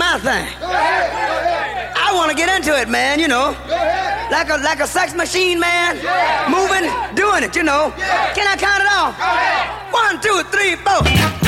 my thing. I want to get into it, man, you know. Like a sex machine, man. Moving, doing it, you know. Can I count it off? 1, 2, 3, 4.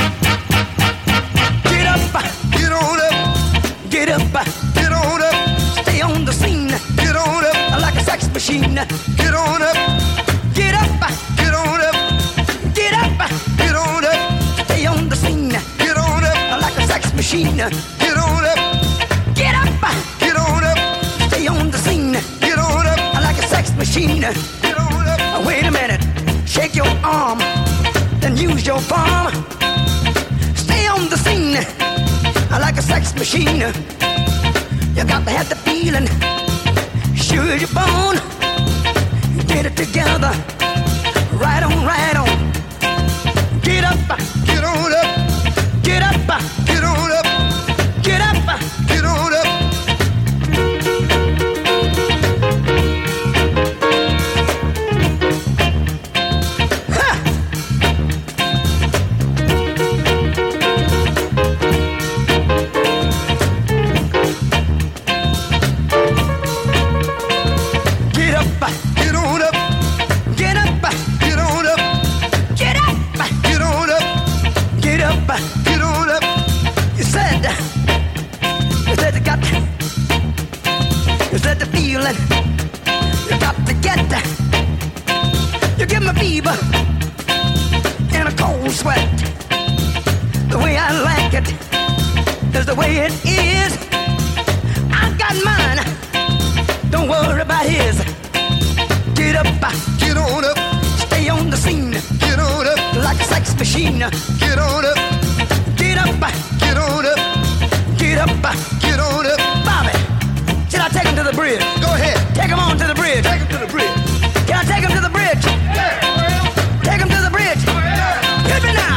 Get up, Get on up, get up, get on up, stay on the scene. get on up, Like a sex machine. get on up, Get up, get on up, get up, get on up, stay on the scene. get on up, Like a sex machine. get on up, Get up, get on up, stay on the scene. get on up, Like a sex machine. get on up. Wait a minute, shake your arm, then use your palm. Stay on the scene, like a sex machine. You got to have the feeling, sure as you're born. Get it together, right on, right on. Get up, Get on up, get up, get on up, get up. get on up. Ha! Get up, Get on up, get up, get on up, get up, get on up, get up. get on up. You said you said the feeling, you got to get that. You give me fever and a cold sweat. The way I like it is the way it is. I got mine, don't worry about his. Get up, Get on up, stay on the scene get on up, like a sex machine. get on up, Get up, get on up, get up. get on up. Bobby, should I take him to the bridge? Go ahead, Take him on to the bridge. take him to the bridge. Can I take him to the bridge? Take him to the bridge. Hit me now.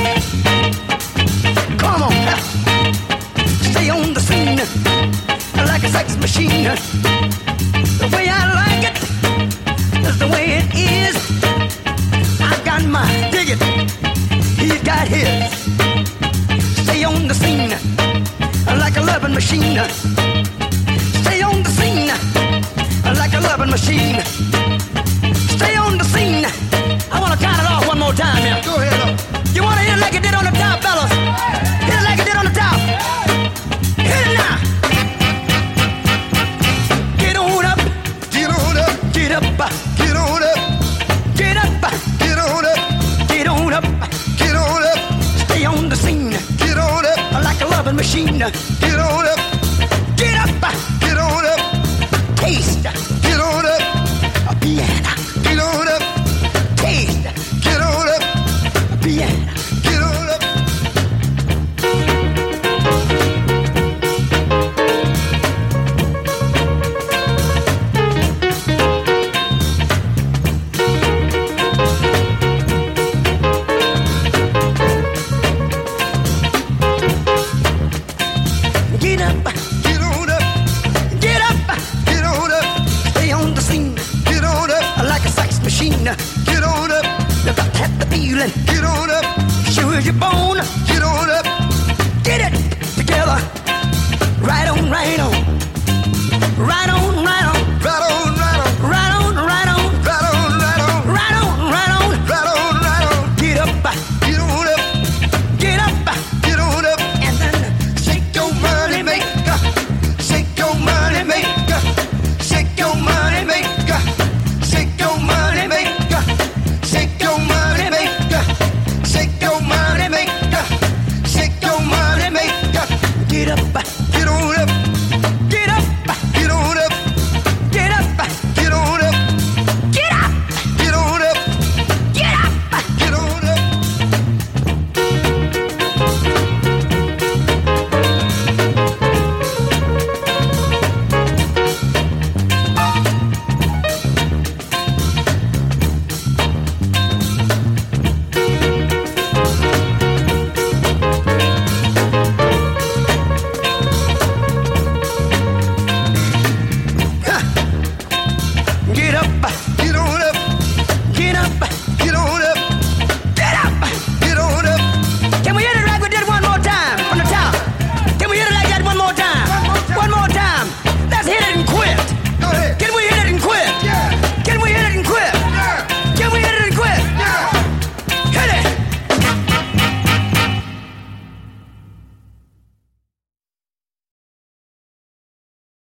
Come on. Stay on the scene like a sex machine. The way I like it is the way it is. I got mine. Dig it. He's got his. Stay on the scene like a loving machine. Stay on the scene like a loving machine. Stay on the scene. I want to count it off one more time here. Go ahead up. You want to hit it like it did on the top, fellas? Hit it like it did on the top. Hit it now. Get on up, Get on up, get up, get on up, get up, get on up, get on up. get on up, Stay on the scene get on up, like a loving machine. get on up, Get up, get on up, taste get on up, a piano. get on up, Taste get on up, a piano. get on up. Get up, Get on up, get up. get on up, Stay on the scene get on up, like a sex machine. get on up, You got to have the feeling, get on up, sure as you're born. get on up, Get it together, right on, right on, right on, right on, right on, right on, right on, right on, right on, right on, right on, right on. right on, right on. Get up, Get on up, get up, get on up, and then shake your money maker, shake your money maker, shake your money maker, shake your money maker, shake your money maker, shake your money maker, shake your money maker. get up,